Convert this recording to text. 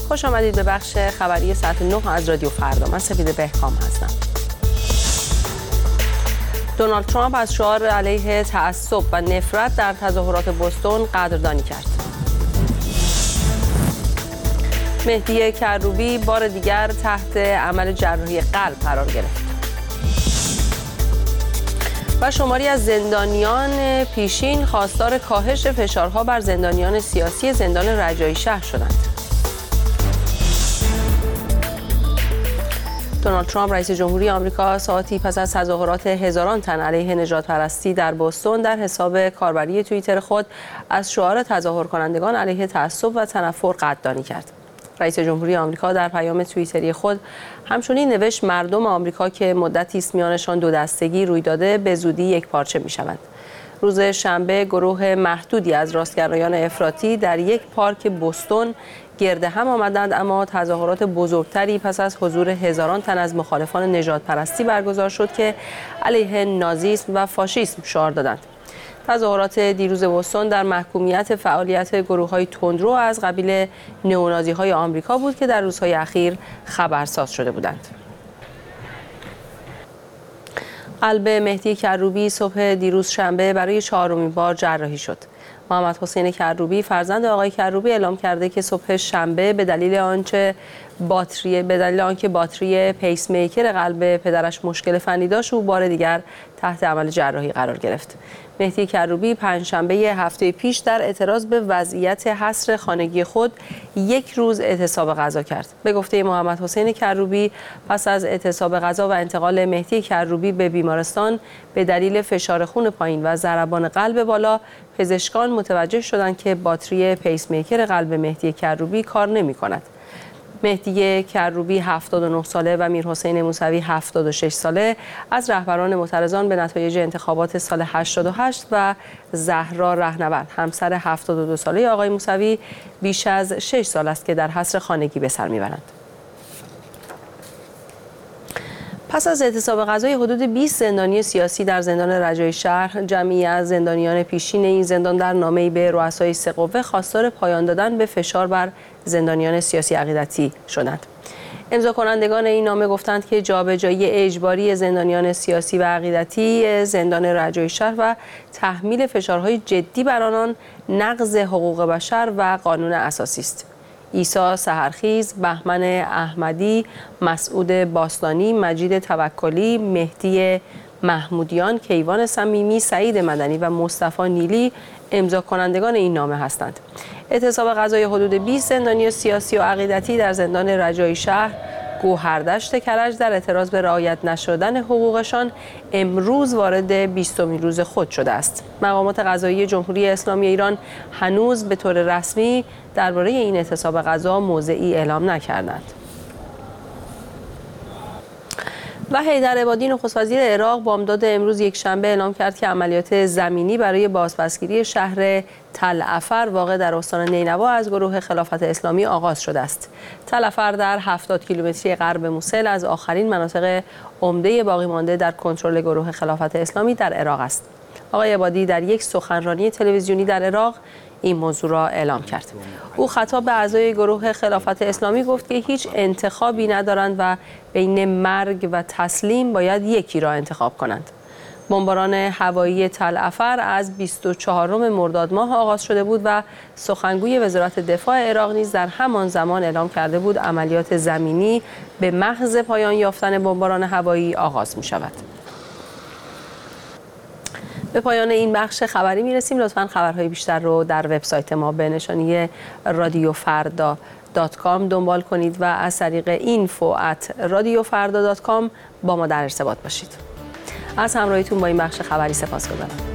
خوش آمدید به بخش خبری ساعت 9 از رادیو فردا. من سپیده بهکام هستم. دونالد ترامپ از شعار علیه تعصب و نفرت در تظاهرات بوستون قدردانی کرد. مهدی کروبی بار دیگر تحت عمل جراحی قلب قرار گرفت. و شماری از زندانیان پیشین خواستار کاهش فشارها بر زندانیان سیاسی زندان رجایی شهر شدند. دونالد ترامپ رئیس جمهوری آمریکا ساعتی پس از تظاهرات هزاران تن علیه نژاد پرستی در بوستون در حساب کاربری توییتر خود از شعار تظاهر کنندگان علیه تعصب و تنفر قدردانی کرد. رئیس جمهوری آمریکا در پیام توییتری خود همچنین نوشت مردم آمریکا که مدتی است میانشان دو دستگی روی داده به زودی یک پارچه میشوند. روز شنبه گروه محدودی از راستگرایان افراطی در یک پارک بوستون گرد هم آمدند، اما تظاهرات بزرگتری پس از حضور هزاران تن از مخالفان نژادپرستی برگزار شد که علیه نازیسم و فاشیسم شعار دادند. تظاهرات دیروز بوستون در محکومیت فعالیت گروه‌های تندرو از قبیل نئونازی‌های آمریکا بود که در روزهای اخیر خبرساز شده بودند. قلب مهدی کروبی صبح دیروز شنبه برای 4مین بار جراحی شد. محمد حسین کروبی فرزند آقای کروبی اعلام کرده که صبح شنبه به دلیل آنکه باتری پیس میکر قلب پدرش مشکل فنی داشت، او بار دیگر تحت عمل جراحی قرار گرفت. مهدی کروبی پنجشنبه هفته پیش در اعتراض به وضعیت حصر خانگی خود یک روز اعتصاب غذا کرد. به گفته محمد حسین کروبی پس از اعتصاب غذا و انتقال مهدی کروبی به بیمارستان به دلیل فشار خون پایین و ضربان قلب بالا، پزشکان متوجه شدند که باتری پیس میکر قلب مهدی کروبی کار نمی‌کند. مهدی کروبی 79 ساله و میرحسین موسوی 76 ساله از رهبران معترضان به نتایج انتخابات سال 88 و زهرا رهنورد همسر 72 ساله آقای موسوی بیش از 6 سال است که در حصر خانگی به سر میبرند. پس از اعتصاب غذای حدود 20 زندانی سیاسی در زندان رجایی شهر، جمعی از زندانیان پیشین این زندان در نامه‌ای به رؤسای سه قوه خواستار پایان دادن به فشار بر زندانیان سیاسی عقیدتی شدند. امضا کنندگان این نامه گفتند که جابجایی اجباری زندانیان سیاسی و عقیدتی زندان رجایی شهر و تحمیل فشارهای جدی بر آنان نقض حقوق بشر و قانون اساسی است. عیسی سحرخیز، بهمن احمدی، مسعود باستانی، مجید توکلی، مهدی محمودیان، کیوان صمیمی، سعید مدنی و مصطفی نیلی امضا کنندگان این نامه هستند. اعتصاب غذای حدود 20 زندانی سیاسی و عقیدتی در زندان رجایی شهر گوهردشت کرج در اعتراض به رعایت نشدن حقوقشان امروز وارد 20مین روز خود شده است. مقامات قضایی جمهوری اسلامی ایران هنوز به طور رسمی درباره این اعتصاب غذا موضعی اعلام نکردند. و حیدر عبادی نخست وزیر عراق بامداد امروز یکشنبه اعلام کرد که عملیات زمینی برای بازپسگیری شهر تل افر واقع در استان نینوا از گروه خلافت اسلامی آغاز شده است. تل افر در 70 کیلومتری غرب موصل از آخرین مناطق عمده باقی مانده در کنترل گروه خلافت اسلامی در عراق است. آقای عبادی در یک سخنرانی تلویزیونی در عراق این موضوع را اعلام کرد. او خطاب به اعضای گروه خلافت اسلامی گفت که هیچ انتخابی ندارند و بین مرگ و تسلیم باید یکی را انتخاب کنند. بمباران هوایی تل افر از 24 مرداد ماه آغاز شده بود و سخنگوی وزارت دفاع عراق نیز در همان زمان اعلام کرده بود عملیات زمینی به محض پایان یافتن بمباران هوایی آغاز می شود. به پایان این بخش خبری میرسیم. لطفاً خبرهای بیشتر رو در وبسایت ما به نشانی radiofarda.com دنبال کنید و از طریق info@radiofarda.com با ما در ارتباط باشید. از همراهیتون با این بخش خبری سپاسگزارم.